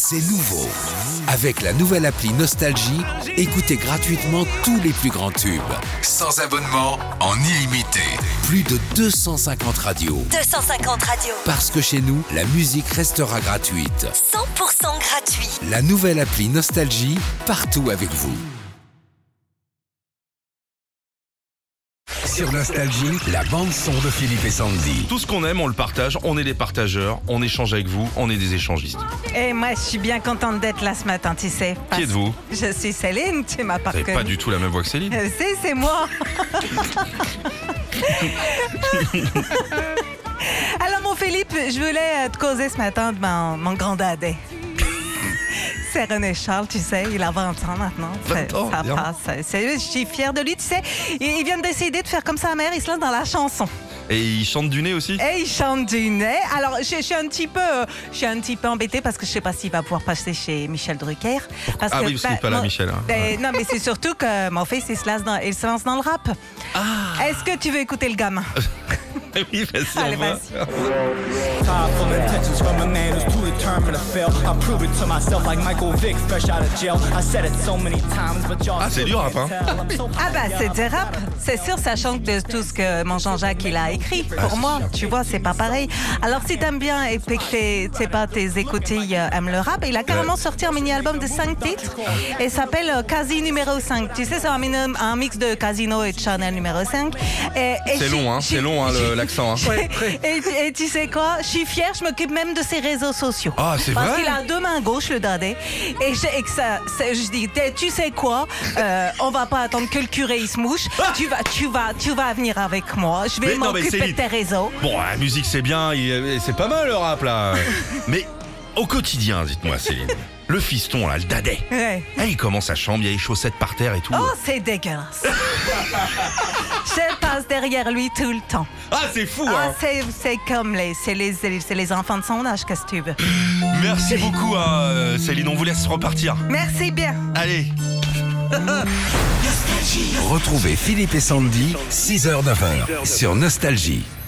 C'est nouveau. Avec la nouvelle appli Nostalgie, écoutez gratuitement tous les plus grands tubes. Sans abonnement, en illimité. Plus de 250 radios. 250 radios. Parce que chez nous, la musique restera gratuite. 100% gratuit. La nouvelle appli Nostalgie, partout avec vous. Sur Nostalgie, la bande-son de Philippe et Sandy. Tout ce qu'on aime, on le partage, on est des partageurs, on échange avec vous, on est des échangistes. Et moi, je suis bien contente d'être là ce matin, tu sais. Qui êtes-vous? Je suis Céline, tu m'as pas Vous n'avez reconnue. pas du tout la même voix que Céline. C'est moi. Alors, mon Philippe, je voulais te causer ce matin de mon grand dadais. C'est René Charles, tu sais, il a 20 ans maintenant. 20 ans, ça bien. passe. Je suis fière de lui, tu sais. Il vient de décider de faire comme sa mère, il se lance dans la chanson. Et il chante du nez aussi? Et il chante du nez. Alors, je suis un petit peu embêtée parce que je sais pas s'il va pouvoir passer chez Michel Drucker. Parce Ah que, oui, parce qu'il n'est pas là, Michel. Hein. Non, mais c'est surtout que mon fils, il se lance dans le rap. Est-ce que tu veux écouter le gamin? Oui, vas-y, Allez, on va. vas-y. Powerful intentions from a man who's too determined to fail. I prove it to myself like Michael Vick, fresh out of jail. I said it so many times, but y'all Ah, c'est du rap, hein? Ah bah c'est du rap, c'est sûr, sachant que de tout ce que mon Jean-Jacques il a écrit. Pour moi, tu vois, c'est pas pareil. Alors si t'aimes bien et que tes écoutilles aiment le rap, il a carrément sorti un mini-album de 5 titres et s'appelle Casi numéro 5. Tu sais, c'est un mix de Casino et de Chanel numéro 5. C'est long, l'accent. Hein. Et tu sais quoi, je suis fière, je m'occupe même de ses réseaux sociaux. Ah, c'est vrai? Parce qu'il a deux mains gauches, le dadais. Je dis, tu sais quoi, on va pas attendre que le curé il se mouche. Tu vas venir avec moi. Je vais Mais non, mais m'occuper de Céline. tes réseaux. Bon, la musique, c'est bien, c'est pas mal le rap, là. Mais au quotidien, dites-moi, Céline, le fiston, là, le dadais, Ouais. il commence sa chambre, il y a les chaussettes par terre et tout. Oh, c'est dégueulasse. Je passe derrière lui tout le temps. Ah, c'est fou, Ah, hein? c'est comme c'est les enfants de son âge, qu'est-ce que tu veux. Merci beaucoup, Céline, on vous laisse repartir. Merci bien. Allez. Retrouvez Philippe et Sandy, 6h-9h, sur Nostalgie.